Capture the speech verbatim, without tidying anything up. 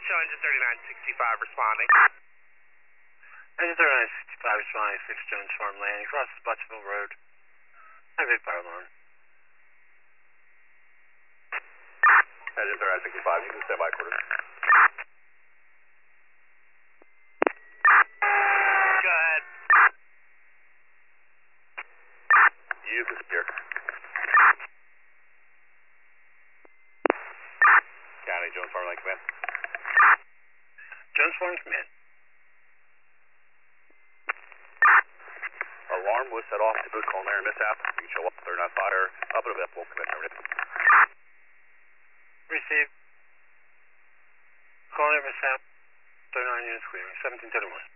show engine thirty-nine sixty-five responding. Engine thirty-nine sixty-five responding, six Jones Farm landing, crosses Buttsville Road. Activate fire alarm. Engine thirty-nine sixty-five, you can stand by quarters. Go ahead. You can steer. County, Jones Farm Lane Command. Jones Farm Command. Alarm was set off to culinary mishap. You can show up thirty-nine fire. Up and available. Commit terminated. Received. Culinary mishap. thirty-nine units clearing. seventeen thirty-one.